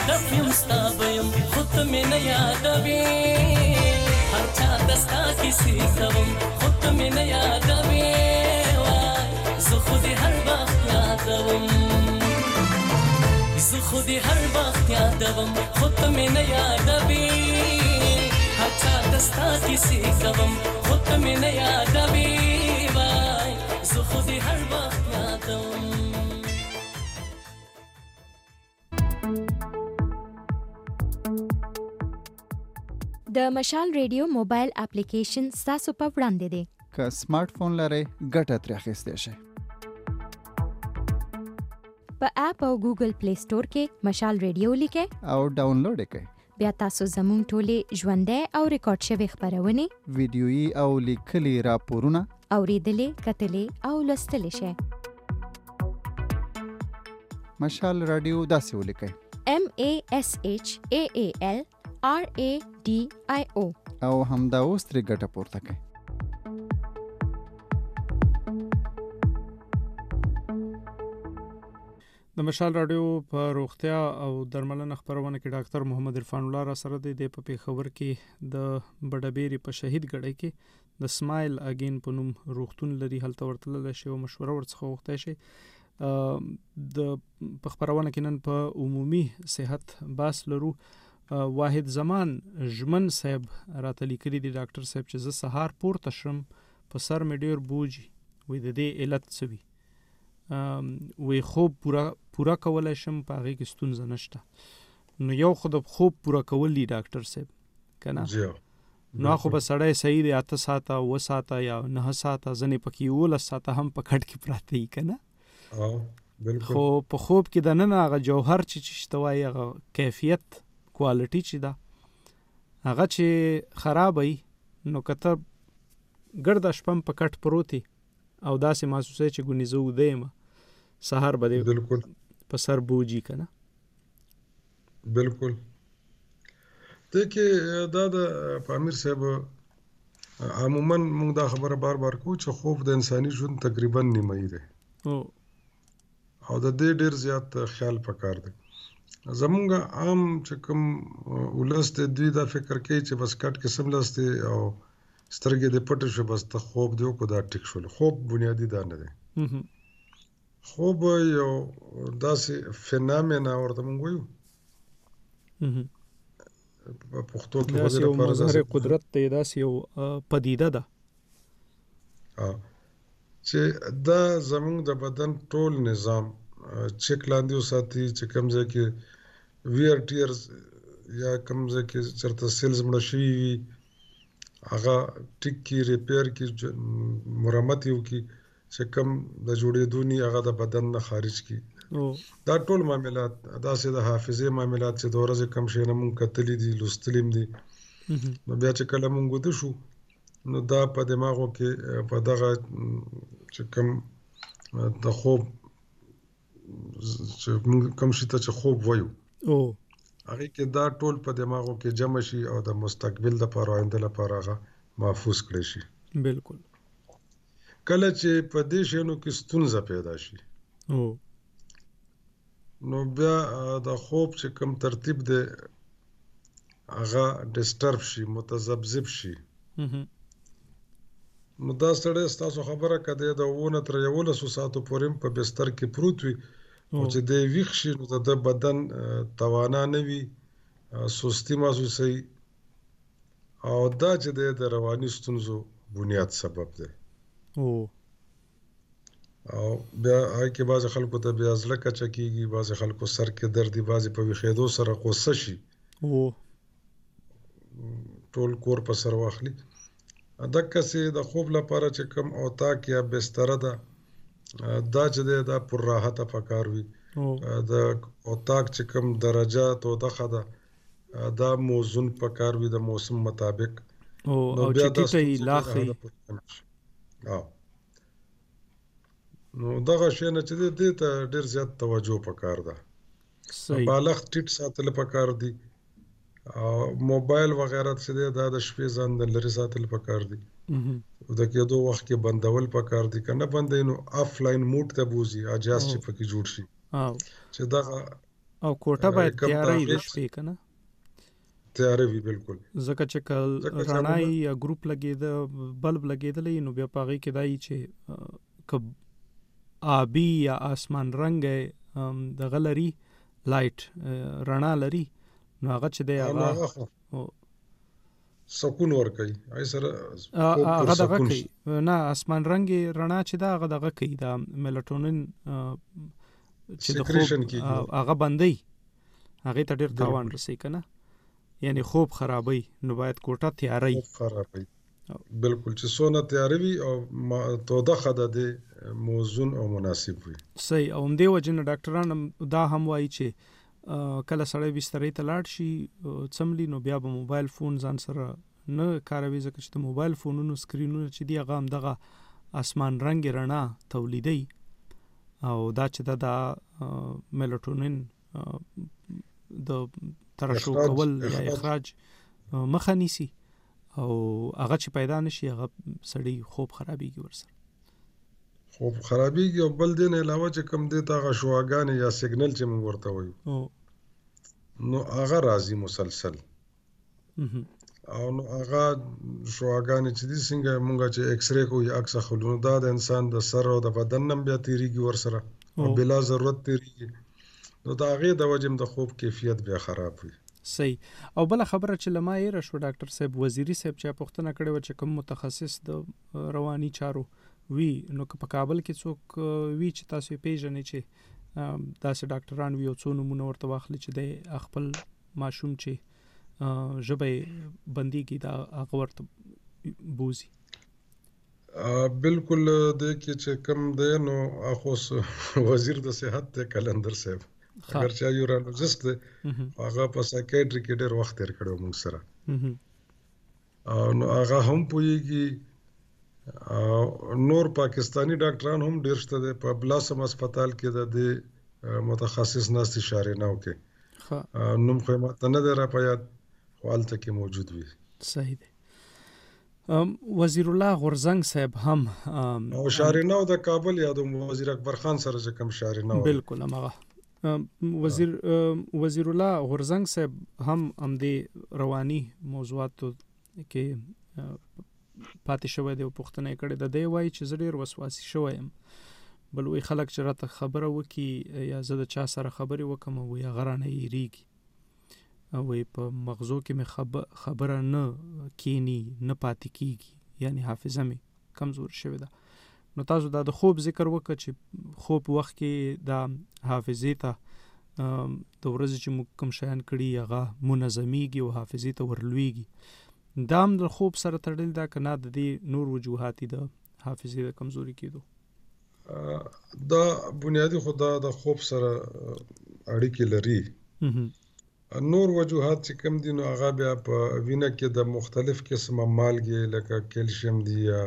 هدف یم ستا بیم خو ته مې نه یادوې هر چا ته ستا کیسې کوم خو ته مې نه یادوې وای زه خو دې هر وخت یادوم زه خو دې هر وخت یادوم خو ته مې نه یادوې هر چا ته ستا کیسې کوم خو ته مې نه یادوې وای زه خو دې هر وخت یادوم. د مشال ریډیو موبایل اپلیکیشن ستاسو په وړاندې دی. که سمارټ فون لرئ ګټه ترې اخیستی شئ. په اپ او ګوګل پلی سٹور کې مشال ریډیو لیکئ او ډاونلوډ یې کړئ. بیا تاسو زموږ ټولې ژوندۍ او ریکارډ شوې خپرونې ویډیویي او لیکلي راپورونه اورېدلې، کتلې او لوستلی شئ. مشال راډیو داسې ولیکئ: M A S H A A L R A D I O او همدا اوس ترې ګټه پورته کړئ. د مشال رادیو په روغتیا او درملنه خبرونه کې ډاکټر محمد عرفان الله را سره دی. د پېښور کې د بډبېری په شهید ګړی کې د سمایل اگین په نوم روغتون لري، هلته ورتللی شي او مشوره ورڅخه وغوښتی شي. د په خبرونه کې نن په عمومي صحت باس لرو. واحد زمان ژمن صاحب راته لیکلي دي ډاکټر صاحب چې زه سهار پورته شم په سر مې ډېر بوجي، وایي د دې علت څه وي؟ وی خوب پورا پورا کولای شم، په هغې کې ستونزه نشته. نو یو خو د خوب پورا کول دي ډاکټر صاحب که نه؟ نو خو به سړی صحیح دی اته ساعته اوه ساعته یا نهه ساعته، ځینې پکې یولس ساعته هم په کټ کې پراته وي که نه؟ خو په خوب کې دننه هغه جوهر چې شته وایي هغه کیفیت کوالټي چې ده هغه چې خراب وي، نو که ته ګرده شپه په کټ پروتې او داسې محسوسوي چې ګونې زه اوده یم، سهار به دې په سر بوجي که نه؟ بالکل. دی کې دا د پامیر صاحب عموما موږ دا خبره بار بار کوو چې خوب د انساني ژوند تقریبا نیمایي دی او د دې ډېر زیات خیال پکار دی. زمونږ عام چې کوم ولس دی دوی دا فکر کوي چې بس کټ کې سملاست او سترګې دې پټې شو بس ته خوب دی وکړو دا ټیک شول. خوب بنیادي دا نه دی. خوب یو داسې فینامینا ورته موږ وایو په پښتو کې، داسې یو مظهر قدرت دی، داسې یو پدیده ده چې دا زمونږ د بدن ټول نظام چیک لاندې وساتي. چې کوم ځای کې ویر ټیرز یا کوم ځای کې چېرته سیلز مړه شوي وي هغه ټیک کی ریپیر کی مرمت یو کی چې کوم د جوړېدو نی هغه د بدن نه خارج کی. دا ټول معاملات داسې د حافظې معاملات چې د ورځې کم شي نه مونږ کتلی دي لوستلیم دي. نو بیا چې کله مونږ وده شو نو دا په دماغو کې په دغه چې کوم د خوب چې مونږ کوم شي ته چې خوب وایو هغې کې دا ټول په دماغو کې جمع شي او د مستقبل دپاره آینده لپاره هغه محفوظ کړی شي. بالکل. کله چې په دې شیانو کې ستونزه پیدا شي نو بیا د خوب چې کوم ترتیب دی هغه ډسټرب شي، متذبذب شي. نو دا سړی ستاسو خبره که دی د اووه نه تر یولسو ساعتو پورې په بستر کې پروت وي او چې دی ویښ شي نو د بدن توانا نه وي، سستي محسوسوي او دا چې دی د رواني ستونزو بنیاد سبب دی. او بیا هغې کې بعضې خلکو ته بیا زړه کچه کېږي، بعضې خلکو سر کې درد دي، بعضې په ویښېدو سره غوسه شي، ټول کور په سر واخلي. دقسې د خوب لپاره چې کوم اوتاق یا بستره ده دا چې دی دا پر راحته پکار وي. د اوتاق چې کوم درجه تودخه ده دا موزون پکار وي د موسم مطابق. او چې ټیټه یې لاخي. نو دغه شی نه چې دی دې ته ډېر زیات توجه پکار ده. بالښت ټیټ ساتل پکار دي او موبایل وغیرہ چې دی دا د شپې ځان د لرې ساتل پکار دي. د کېدو وخت کې بندول پکار دي، که نه بندوي نو آفلاین موډ ته بوځي، اجاز چې پکې جوړ شي چې دغه او کوټه باید تیارې د شپې کنه تیارې وي بالکل ځکه چې کل رڼای یا ګروپ لګید بلب لګیدلې نو بیا پاغي کې دای چې ک آبی یا آسمان رنگ د غلری لایټ رڼا لري نو هغه چې دی هغه سکون ور کوي ای سره هغه دغه کوي نه آسمان رنگ رڼا چې دا هغه دغه کوي دا میلاټونین چې د خوب هغه بندي هغه ته ډیر تاوان رسي کنه یعنی خوب خرابوي نو باید کوټه تیاری خرابوي بالکل چې سونه تیاری وي او توده خده د موزون او مناسب وي صحیح او دې وجنه ډاکټران دا هم وایي چې کله سړی بسترې ته لاړ شي څملی نو بیا به موبایل فون ځان سره نه کاروي ځکه چې د موبایل فونونو سکرینونه چې دی هغه هم دغه آسمان رنگ رڼا تولیدي او دا چې دا میلاټونین د ترشح کول یا اخراج مخه نیسي او هغه چې پیدا نشي هغه سړی خوب خرابېږي ورسره خوب خرابېږي او بل دین علاوه چې کم دی تا غشواګان یا سیګنل چې موږ ورته وایو نو هغه راځي مسلسل او نو هغه شواګان چې دي څنګه موږ چې ایکس ری کوو یا عکس اخلو دا د انسان د سر او د بدن نم بیا تیریږي ورسره او بلا ضرورت تیریږي نو دا غي د وجم د خوب کیفیت بیا خراب وي صحیح او بل خبره چې لما یې رشو ډاکټر صاحب وزیری صاحب چې پوښتنه کړې و چې کوم متخصص د رواني چارو وی نو په کابل کې څوک وی چې تاسو پیژنې چې داسې ډاکټران وی او څو نمونه ورته واخلي چې د خپل ماشوم چې ژبه بنديږي دا هغه ورته بوزي بالکل د کې چې کم دی نو اخو وزیر د صحت ته کلندر صاحب اگر چا یورولوژیست دی هغه په سایکیاتری کې ډېر وخت تیر کړو موږ سره او نو هغه هم پوهیږي نور پاکستانی ډاکټران هم ډېر شته دي په بلاسم هسپتال کې د متخصص ناستي شاریناو کې نوم خو ماته نه دی را پیاد خو هلته کې موجود وي صحیح دی وزیر الله غورزنګ صاحب هم او شاریناو د کابل یا د وزیر اکبر خان سره چې کوم شاریناو بالکل هغه وزیر وزیر الله غورزنګ صاحب هم هم د رواني موضوعاتو کې پاتې شوی دی او پوښتنه کړې ده دی وایي چې زه ډېر وسواسي شوی یم بل وی خلک چې راته خبره وکي یا زه د چا سره خبرې وکم او یا غرانه یریږي او په مغزو کې مې خبره نه کینی نه پاتې کیږي یعنی حافظه مې کمزور شوې ده نو تاسو دا د خوب ذکر وکړه چې خوب وخت کې دا حافظه ته د ورځې چې موږ کوم شیان کړي هغه منظمیږي او حافظه ته ورلويږي دا هم د خوب سره تړل دا کنه د دې نور وجوهات د حافظه د کمزوري کېدو دا بنیادی خدا د خوب سره اړیکې لري نور وجوهات چې کم دي نو هغه بیا په وینه کې د مختلف قسمه مالګې لکه کیلشیم دی یا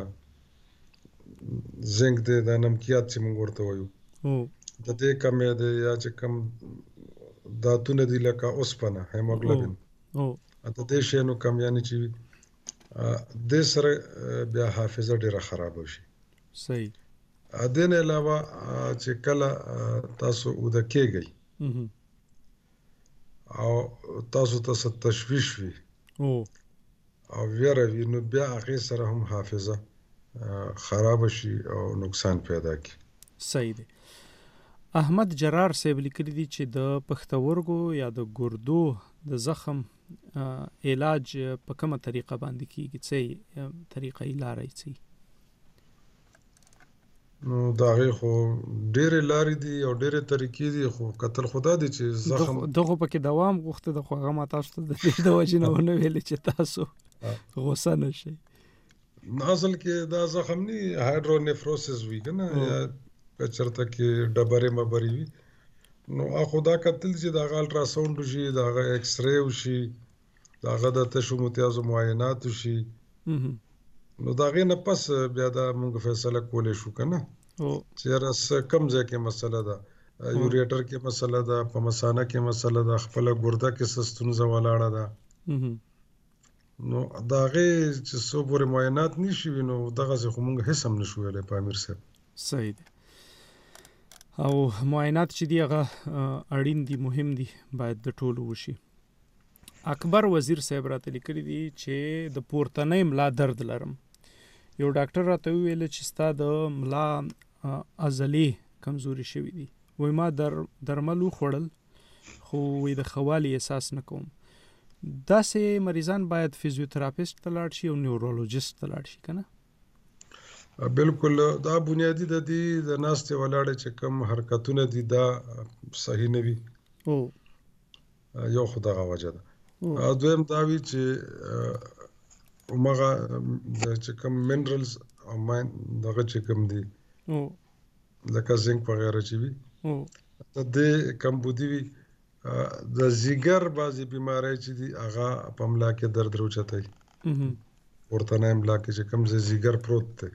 زنک دی د نمکیات چې موږ ورته وایو د دې کمې دی یا چې کم داتونه دي لکه اوسپنه هیموګلوبین د دې شیانو کمیانې چې د سره بیا حافظه ډیره خراب شي صحیح د نه علاوه چې کله تاسو ودا کېږئ او تاسو ته څه تشویش وي او او ویره وي نو بیا هغه سره هم حافظه خراب شي او نقصان پیدا کی صحیح دی احمد جرار صاحب لیکلی دی چې د پښتورګو یا د ګردو د زخم علاج په کومه طریقه باندې کیږي څه طریقه یې لاري څه نو دا غي خو ډېر لارې دي او ډېر طریقې دي خو قتل خدا دي چې زخم دغه پکې دوام غوښته د خوغه ما تاسو ته د دې د وجې نه ونه ویل چې تاسو غوسه نشئ اصل کې دا زخم نه هایدرونیفروسس وی کنه یا چرته کې ډبره مبري وي نو اخو دا قتل چې دا الټرا ساوند شي دا ایکس رے شي دا غدا تشو متیازو معاینات شي نو دا غي نه پس بیا دا موږ فیصله کولې شو کنه او چې راس کم ځای کې مسله ده یوریټر کې مسله ده په مثانه کې مسله ده خپل ګرده کې سستونزه ولاړه ده نو دا غي چې څو پورې معاینات نشي نو دغه څه موږ هیڅ هم نشو ویلې په امیر صاحب صحیح او معاینات چې دی هغه اړین دي، مهم دي، باید د ټولو وشي. اکبر وزیر صاحب راته لیکلي دي چې د پورتنۍ ملا درد لرم. یو ډاکټر راته وویل چې ستا د ملا عضلې کمزوري شوي دي. وایي ما در درمل وخوړل خو وایي د ښه والي احساس نه کوم. داسې مریضان باید فزیوتراپیسټ ته لاړ شي او نیورولوجیسټ ته لاړ شي که نه؟ بالکل. دا بنیادی د دې د ناستې ولاړې چې کوم حرکتونه دي دا صحیح نه وي. یو خو دغه وجه ده. دویم دا وي چې همغه چې کوم منرلز او دغه چې کوم دي لکه زنک وغیره چې وي د دې کمبودي وي. د ځیګر بعضې بیماری چې دي هغه په ملا کې درد راوچتوي. پورتنی ملا کې چې کوم ځای ځیګر پروت دی.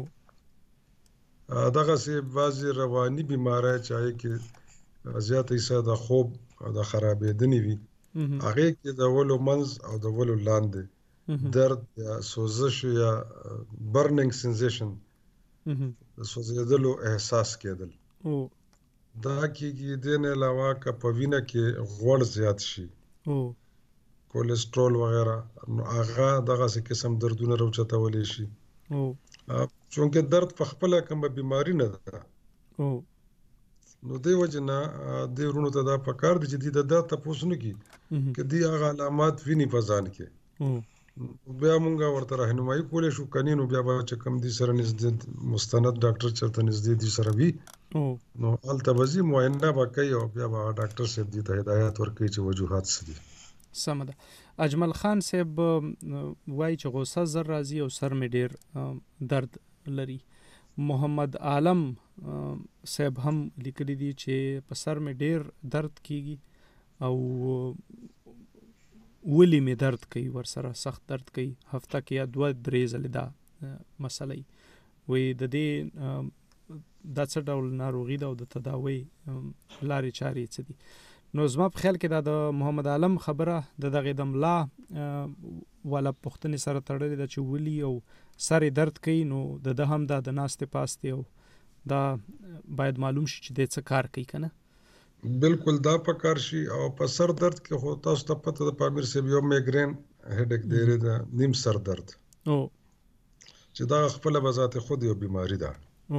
دغسې بعضې رواني بیماری چې هغې کې زیاته حصه د خوب او د خرابېدنې وي، هغې کې د ولو منځ او د ولو لاندې درد یا سوزش یا برننګ سنسیشن د سوځېدلو احساس کېدل. دا کېږي. دې نه علاوه که په وینه کې غوړ زیات شي، کولسټرول وغیره، نو هغه دغسې قسم دردونه راوچتولی شي. چونکې درد په خپله کومه بیماري نه ده، نو دې وجې نه دې وروڼو ته دا پکار دی چې دوی د درد تپوس نه کړي که دوی هغه علامات ویني په ځان کې. بیا مونږ ورته راهنمایي کولی شو، کنې نو بیا به چې کوم دوی سره نږدې مستند ډاکټر چېرته نږدې دوی سره وي نو هلته به ځي، معاینه به کوي او بیا به ډاکټر صاحب دوی ته هدایات ورکوي چې وجوهات څه دي. سمه ده. اجمل خان صاحب وایي چې غوسه زر راځي او سر مې ډېر درد لري. محمد عالم صاحب هم لیکلی دي چې په سر مې ډېر درد کیږي او ولی مې درد کوي، ورسره سخت درد کوي، هفته کې یا دوه درې ځلې دا مسله وي. وایي د دې دا څه ډول ناروغي ده او د تداوی لارې چارې څه دي. نو زما په خیال کې دا د محمد عالم خبره د دغې د ملا والا پوښتنې سره تړلې ده چې ولي او سر درد کوي، نو د ده هم دا د ناستې پاستې او دا باید معلوم شي چې دی څه کار کوي که نه. بالکل دا په کار شي. او په سر درد کې خو تاسو ته پته د پامیر صاحب یو میګرین هډیک دی د نیم سر درد چې دا خپله به ذات خود یو بیماری ده.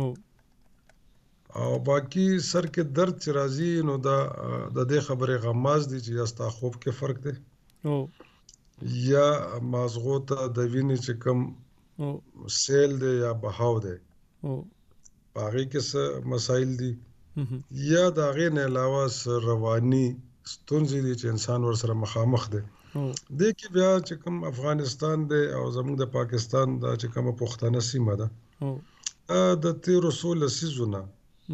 او باقي سر کې درد چې راځي نو دا د دې خبرې غماز دی چې یا ستا خوب کې فرق دی یا مازغو ته د وینې چې کوم سیل دی یا بهاو دی په هغې کې څه مسایل دي یا د هغې نه علاوه رواني ستونزې دي چې انسان ورسره مخامخ دی. دې کې بیا چې کوم افغانستان دی او زموږ د پاکستان دا چې کومه پښتنه سیمه ده د تیرو څو لسیزو نه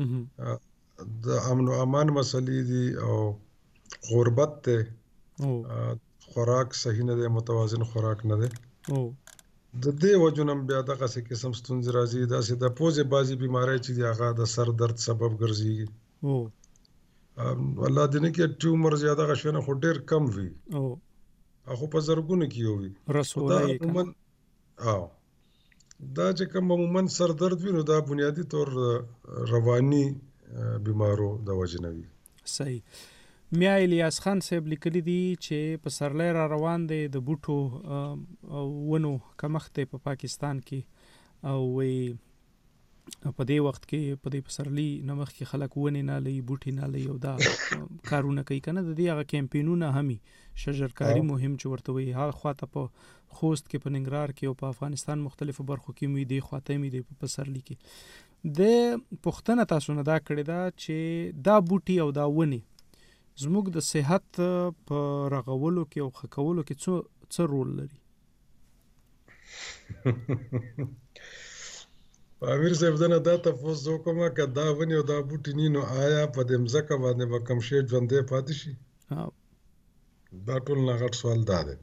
د امن و امان مسلې دي او غربت دی، خوراک صحیح نه دی، متوازن خوراک نه دی. د دې وجو نه بیا دغسې قسم ستونزې راځي. داسې د پوزې بعضې بیماری چې دي هغه د سر درد سبب ګرځېږي. الله دې نه کړي ټیومر یا دغه شیونه خو ډېر کم وي، هغه په زرګونو کې یو وي. دا چې کوم عموماً سر درد وي نو دا بنیادي طور رواني بیمارو د وجې نه وي. صحیح. میا الیاس خان صاحب لیکلی دي چې په سرلی را روان دی د بوټو او ونو کمښت دی په پاکستان کې، او وایي په دې وخت کې په دې پسرلي نه مخکې خلک ونې نه لي، بوټي نه لي او دا کارونه کوي که نه. د دې هغه کیمپینونه هم شجرکاري مهم چې ورته وایي، هغه خواته په خوست کې، په ننګرهار کې او په افغانستان مختلفو برخو کې مې دې خواته مې دی په پسرلي کې. د پوښتنه تاسو نه دا کړې ده چې دا بوټي او دا ونې زموږ د صحت په رغولو کې او ښه کولو کې څه څه رول لري؟ امیر صاحب دنه دا تفوس وکړم که دا ونې او دا بوټي ني نو آیا په دې مځکه باندې به کوم شی ژوندی پاتې شي؟ دا ټول نه غټ سوال دا دی.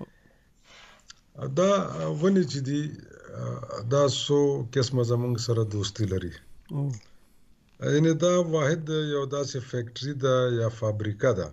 دا ونې چې دي دا څو قسمه زموږ سره دوستي لري. یعنې دا واحد یو داسې فیکټري ده یا فابریکه ده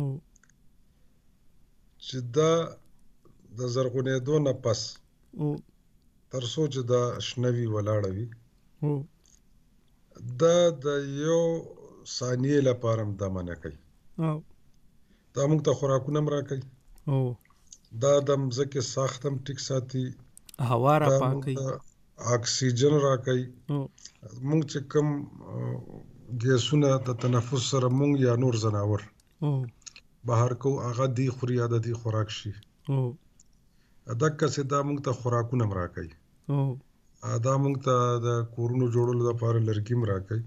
چې دا د زرغونېدو نه پس تر څو چې دا شنه وي ولاړه وي دا د یو ثانیې لپاره هم دا منع کوي. دا موږ ته خوراکونه هم راکوي. دا د مځکې ساخت هم ټیک ساتي. هوا را پاکوي. اکسیجن راکوي. موږ چې کوم ګیسونه د تنفس سره موږ یا نور ځناور بهر کو هغه دی خوري یا د دې خوراک شي. دکسې دا موږ ته خوراکونه هم راکوي. دا موږ ته د کورونو جوړولو لپاره لرګي هم راکوي.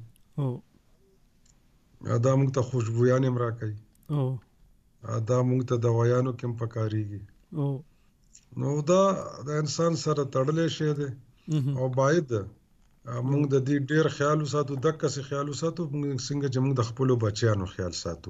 دا موږ ته خوشبویانې هم راکوي. دا موږ ته دوايانو کې هم پکارېږي. نو دا د انسان سره تړلی شی دی او باید موږ د دې ډېر خیال وساتو. دکسې خیال وساتو څنګه چې موږ د خپلو بچیانو خیال ساتو.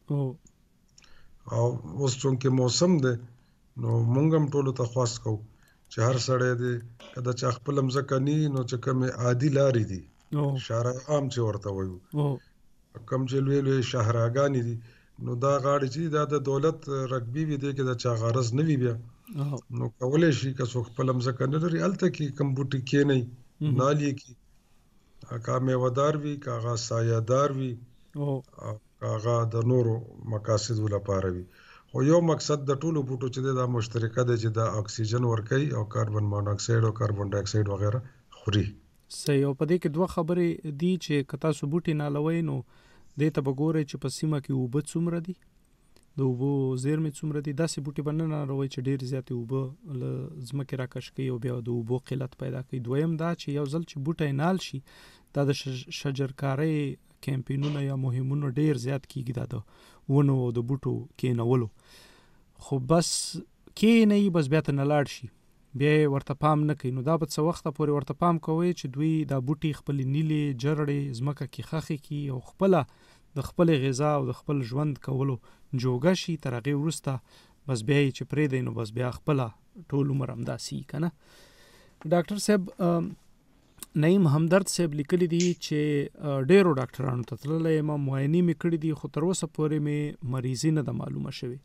او اوس چونکې موسم دی نو موږ هم ټولو ته خواست کوو چې هر سړی دی که د چا خپله مځکه نی نو چې کومې عادي لارې دي شارع عام چې ورته وایو کوم چې لوی لوی شاهراګانې دي نو دا غاړې چې دا د دولت رقبي وي دی کې د چا غرض نه وي بیا نو کولی شي که څوک خپله مځکه نه لري هلته کې کوم بوټي کښېنئ نالې کې که میوهدار وي که هغه سایهدار وي که هغه د نورو مقاصدو لپاره وي. خو یو مقصد د ټولو بوټو چې دی دا مشترکه دی چې دا اکسیجن ورکوي او کاربن موناکساید او کاربن ډای اکساید وغیره خوري. صحیح. او په دې کې دوه خبرې دي چې که تاسو بوټي نالوئ نو دې ته به ګورئ چې په سیمه کې اوبه څومره دي د اوبو زیرمې څومره دي. داسې بوټي به نه نالوئ چې ډېر زیاتې اوبه له ځمکې راکش کوي او بیا د اوبو قلت پیدا کوي. دویم دا چې یو ځل چې بوټی نال شي دا د شجرکارۍ کمپینونه یا مهمونه ډېر زیات کیږي دا د ونو او د بوټو کېنولو. خو بس کېنئ بس بیا ته نه لاړ شي بیا ورته پام نه کوي. نو دا به څه وخته پورې ورته پام کوئ چې دوی دا بوټي خپلې نیلې جرړې ځمکه کې ښخې کړي او خپله د خپلې غذا او د خپل ژوند کولو جوګه شي. تر هغې وروسته بس بیا یې چې پرېږدئ نو بس بیا خپله ټول عمر همداسې که نه. ډاکټر صاحب نعیم همدرد صاحب لیکلی دي چې ډېرو ډاکټرانو ته تللی یم معاینې مې کړي دي خو تر اوسه پورې مې مریضي نه ده معلومه شوې.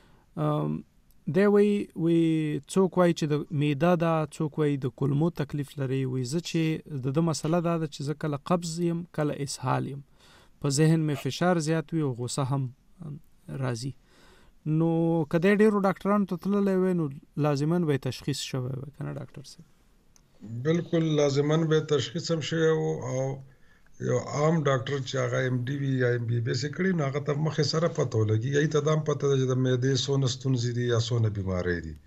دی وایي وایي څوک وایي چې د معده ده څوک وایي د کولمو تکلیف لري. وایي زه چې د ده مسله دا ده چې زه کله قبض یم کله اسهال یم په ذهن مې فشار زیات وي او غوسه هم راځي. نو که دی ډېرو ډاکټرانو ته تللی وی نو لازما به تشخیص شوی وی که نه ډاکټر صاحب؟ بالکل لازماً به تشخیص هم شوی و او یو عام ډاکټر چې هغه ایم ډي وي یا ایم بي بي ایس یې کړي نو هغه ته مخکې سره پته ولګي یایي ته دا هم پته ده چې د معدې څونه ستونزې دي یا څونه بیمارۍ دي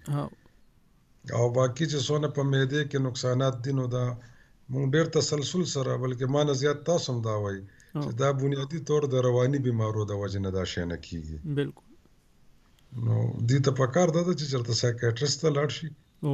او باقي چې څونه په معدې کې نقصانات دي نو دا مونږ ډېر تسلسل سره بلکې ما نه زیات تاسو هم دا وایي چې دا بنیادي طور د رواني بیمارو د وجې نه دا شی نه کېږي. بالکل. نو دې ته پکار ده چې چېرته سایکیاټریسټ ته لاړ شي.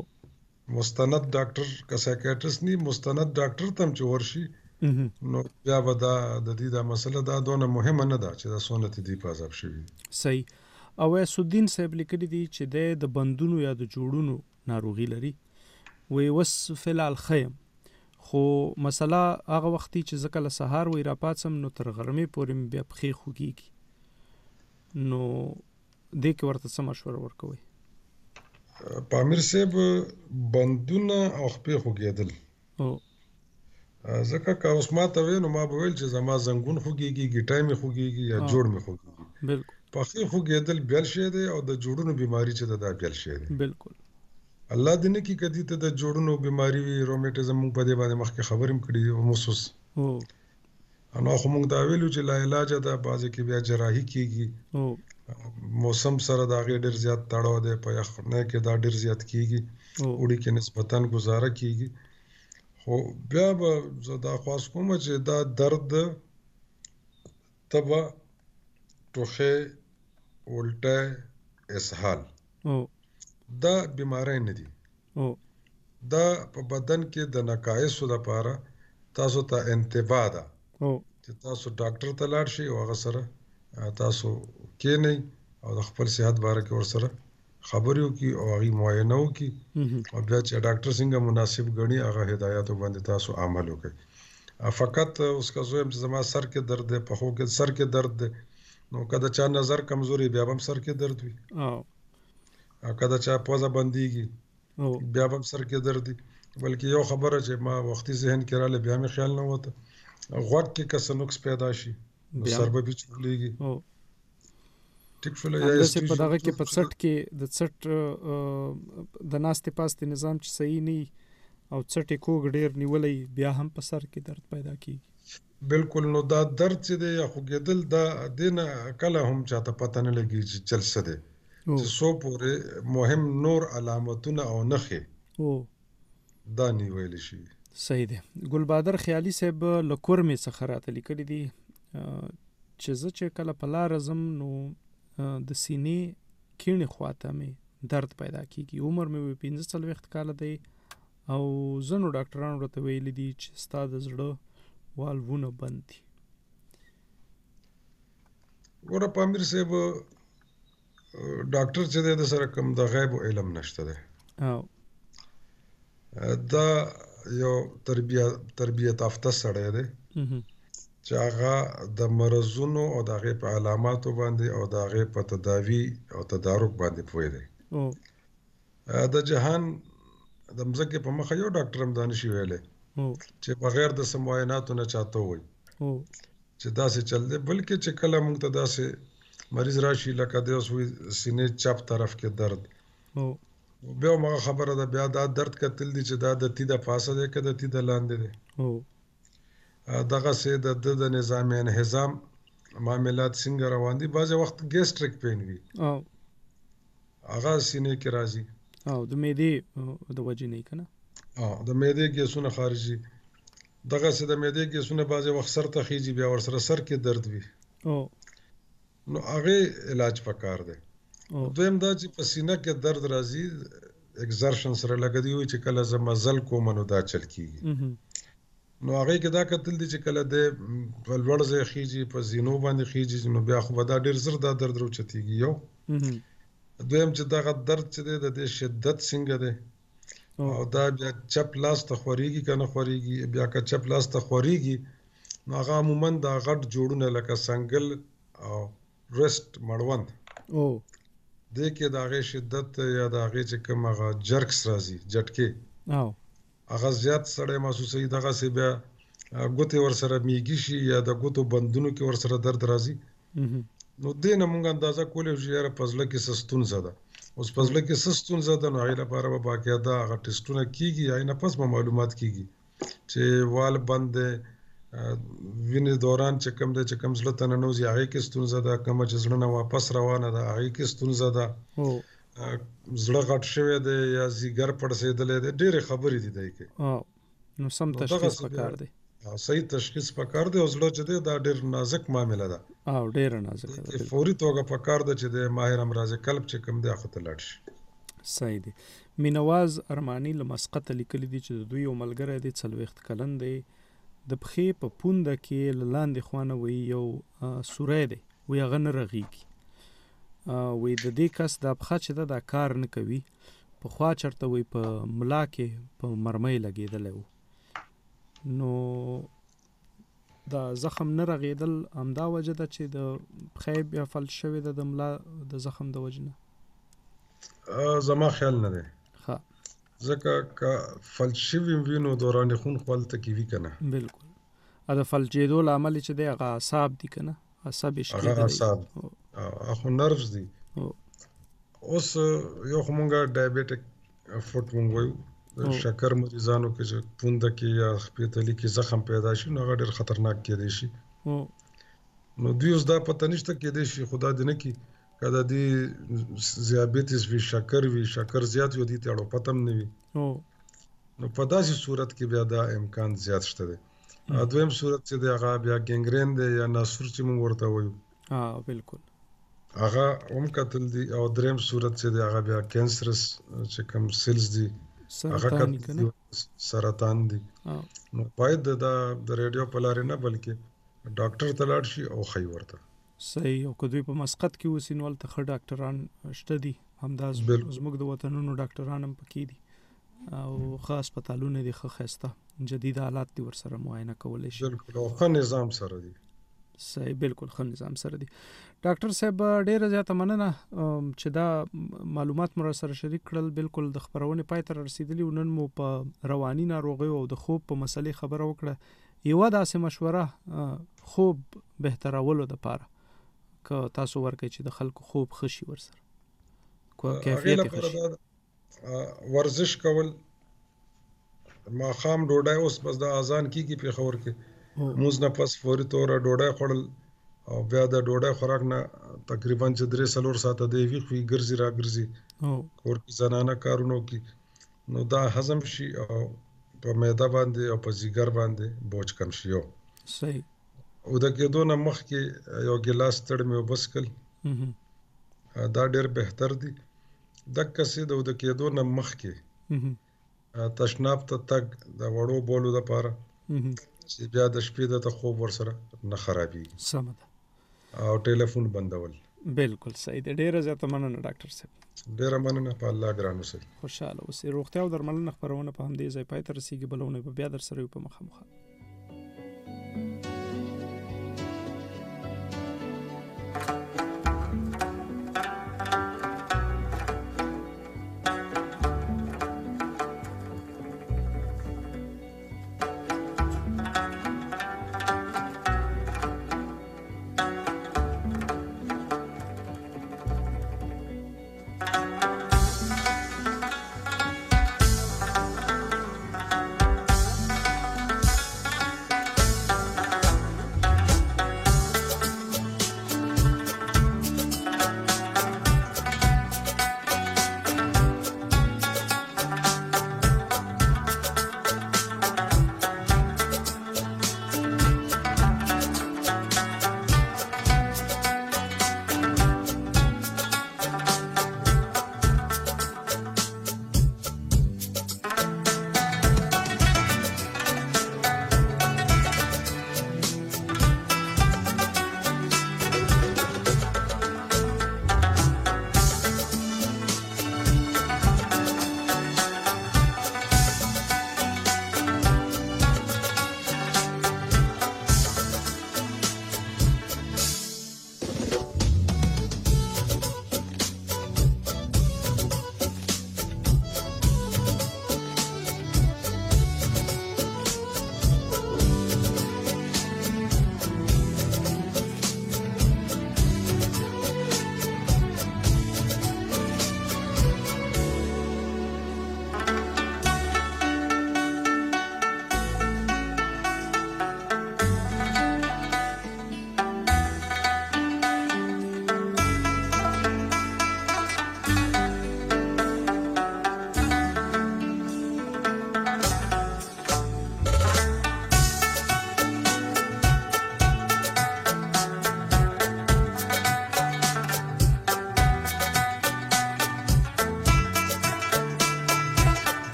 مستند ډاکټر که سایکیاټریسټ نه مستند ډاکټر ته هم چې ورشي نو بیا به دا د دې دا مسله دا دونه مهمه نه ده چې دا څونه دې په عذاب شوي. صحیح. او اسدین صاحب لیکلي دي چې د بندونو یا د جوړونو ناروغي لري. وایي اوس فلحال ښه یم خو مسله هغه وختي چې زه کله سهار وایي راپاڅم نو تر غرمې پورې مې بیا پښې خوږېږي. نو دې کې ورته څه مشوره ورکوئ؟ پامیر صاحب بندونه او خپې خوږېدل ځکه که اوس ما ته وی نو ما به ویل چې زما زنګون خوږېږي ګیټای مې خوږېږي یا جوړ مې خوږېږي. بالکل. پښې خوږېدل بیل شی دی او د جوړونو بیماري چې ده دا بیل شی دی. بالکل. الله دې نه کړي که دې ته د جوړونو بیماري وي رومیټیزم موږ په دې باندې مخکې خبرې هم کړي دي موسوس نو خو موږ دا ویلو چې لا علاجه ده بعضې کې بیا جراحي کېږي موسم سره د هغې ډېر زیات تړاو دی په یخنۍ کې دا ډېر زیات کېږي اوړي کې نسبتاً ګزاره کېږي خو بیا به زه دا خواست کوم چې دا درد تبه ټوخی الټی اسهال دا بیماری نه دي دا په بدن کې د نقایصو لپاره تاسو ته انتباه ده چې تاسو ډاکټر ته لاړ شئ او هغه سره تاسو کېنئ او د خپل صحت باره کې ورسره خبرې وکړي او هغې معاینه وکړي او بیا چې ډاکټر څنګه مناسب ګڼي هغه هدایاتو باندې تاسو عمل وکړئ. فقط اوس که زه وایم چې زما سر کې درد دی پښو کې سر کې درد دی نو که د چا نظر کمزوري بیا به هم سر کې درد وي که د چا پوزه بندېږي بیا به هم سر کې درد وي بلکې یو خبره چې ما وختي ذهن کې راغله بیا مې خیال نه وته غوږ کې کس نقص پیدا شي نو سر به چولېږي او ټیک شول یا همداسې په دغه کې په څټ کې د څټ د ناستې پاستې نظام چې صحیح نه او څټ یې کوږ ډېر نیولی بیا هم په سر کې درد پیدا کیږي بالکل نو دا درد چې دی یا خوږېدل دا دینه کله هم چاته پته نه لګي چې چل څه دی چې څو پورې مهم نور علامتونه او نښې او دا نیولی شي. صحیح دی. ګلبادر خیالي صاحب له کورمې څخه راته لیکلي دي چې زه چې کله په لاره ځم نو د سینې کیڼې خواته مې درد پیدا کیږي. عمر مې پنځه څلوېښت کاله دی او ځینو ډاکټرانو راته ویلي دي چې ستا د زړه والوونه بند دي. ګوره پامیر صاحب ډاکټر چې دی د سره کوم د غیب علم نشته دی. او دا یو تربیت تربیت یافته سړی دی چې هغه د مرضونو او د هغې په علاماتو باندې او د هغې په تداوي او تدارک باندې پوه دی. د جهان د مځکې په مخه یو ډاکټر هم دا نشي ویلی چې بغیر د څه معایناتو نه چاته ووایي چې داسې چل دی. بلکې چې کله موږ ته داسې مریض راشي لکه دی اوس وایي سینې چپ طرف کې درد، بیا همغه خبره ده، بیا دا درد کتل دي چې دا د تیده پاسه دی که د تیده لاندې دی. دغسې د ده د نظام انهضام معاملات څنګه روان دي. بعضې وخت ګیسټریک پین وي هغه سینې کې راځي او د معدې د وجې نه که نه د معدې ګیسونه خارجي. دغسې د معدې ګیسونه بعضې وخت سر ته خیږي بیا ورسره سر کې درد وي نو هغې علاج پکار دی. دویم دا چې په سینه کې درد راځي اګزرشن سره لکه دی وایي چې کله زه مزل کوم نو دا چل کېږي. نو هغې کې دا کتل دي چې کله دی په لوړ ځای خیږي په زینو باندې خیږي نو بیا خو به دا ډېر زر دا درد راوچتېږي. یو دویم چې دغه درد چې دی د دې شدت څنګه دی او دا بیا چپ لاس ته خورېږي که نه خورېږي. بیا که چپ لاس ته خورېږي نو هغه عموما دا غټ جوړونه لکه سنګل او رست مړوند دې کې د هغې شدت یا د هغې چې کوم هغه جرکس راځي جټکې هغه زیات سړی محسوسوي. دغسې بیا ګوتې ورسره میږي شي یا د ګوتو بندونو کې ورسره درد راځي نو دې نه موږ اندازه کولی شو یاره په زړه کې څه ستونزه ده. اوس په زړه کې څه ستونزه ده نو هغې لپاره به باقاعده هغه ټسټونه کېږي. هغې نه پس به معلومات کېږي چې وال بند دی، وینې دوران چې کوم دی چې کوم زړه ته ننوځي هغې کې ستونزه ده، کومه چې زړه نه واپس روانه ده هغې کې ستونزه ده، زړه غټ شوی دی یا ځیګر پړسېدلی دی. ډېرې خبرې دي دی کې نو سم تشخیص پکار دی. صحیح تشخیص پکار دی او زړه چې دی دا ډېر نازک معامله ده او ډېره نازکه ده. فوري توګه پکار ده چې د ماهر امراض قلب چې کوم دی هغه ته لاړ شي. صحیح دی. مینواز ارماني له مسقطه لیکلي دي چې د دوی یو ملګری دی څلوېښت کلن دی، د پښې په پونده کې له لاندې خوا نه وایي یو سوری دی وایي هغه نه رغېږي. وایي د دې کس دا پښه چې ده دا کار نه کوي. پخوا چېرته وایي په ملا کې په مرمۍ لګېدلی و نو دا زخم نه رغېدل همدا وجه ده چې د پښې بیا فلج شوې ده د ملا د زخم د وجې نه؟ زما خیال نه دی ځکه که فلج شوي وي نو دوران خون خو هلته کې وي که نه. بلکل د فلجېدو لامل چې دی هغه اعصاب دي که نه، اعصاب یې هغه اعصاب هغه خو نروز دي. اوس یو خو مونږ ډایبیټک فوټ مونږ وایو د شکر مریضانو کې چې پونده کې یا خپې تلي کې زخم پیدا شي نو هغه ډېر خطرناک کېدی شي. نو دوی اوس دا پته نشته کېدی شي خو دا دې نه کي که د دې ذیابیطس وي، شکر وي، شکر زیات وي دې ته اړو پته هم نه وي نو په داسې صورت کې بیا دا امکان زیات شته دی. دویم صورت چې دی هغه بیا ګینګرین دی یا ناسور چې موږ ورته وایو بلکل هغه هم کتل دي. او دریم صورت چې دی هغه بیا کینسرس چې کوم سیلز دي هغه کتل دي، سرطان دي. نو باید دا د ریډیو په لارې نه بلکې ډاکټر ته لاړ شي او ښایي ورته. صحیح. او که دوی په مسقط کې اوسي نو هلته ښه ډاکټران شته دي، همدا زموږ د وطنونو ډاکټران هم پکې دي او ښه هسپتالونه دي، ښه ښایسته جدید حالات دي ورسره معاینه کولی شي. بلکل او ښه نظام سره دي. صحیح بلکل ښه نظام سره دي. ډاکټر صاحب ډېره زیاته مننه چې دا معلومات مو سره شریک کړل. بلکل د خپرونې پای ته رسیدلي و. نن مو په رواني ناروغیو او د خوب په مسلې خبره وکړه. یو داسې مشوره خوب بهترولو لپاره که تاسو ورکړئ چې د خلکو خوب خشي ورسره کو کیفیت خشي ورزش کول ما خام ډوډۍ اوس بس د اذان کیږي په خبر کې موږ نه پس فوري تور ډوډۍ خورل او بیا د ډوډۍ خوراک نه تقریبا چې درې څلور ساعته دی وی خو ګرځي را ګرځي کور کې زنانه کارونو کې نو دا هضم شي او په معده باندې او په ځیګر باندې بوج کم شي. صحیح. او د کېدو نه مخکې یو ګلاس تړ مې وبس کړ دا ډېر بهتر دی. دغه څه د د کېدو نه مخکې تشناب ته تګ د وړو بولو لپاره چې بیا د شپې د خوب ورسره نه خرابېږي. سم ده. او ټلیفون بندول. بالکل صحیح ده. ډیره زیاته مننه ډاکټر صاحب. ډیره مننه په الله ګران اوسئ. خوشاله اوسئ. روغتیا او درملنه خبرونه په همدې ځای پای ته رسیږي. بلونه به بیا در سره په مخه مخه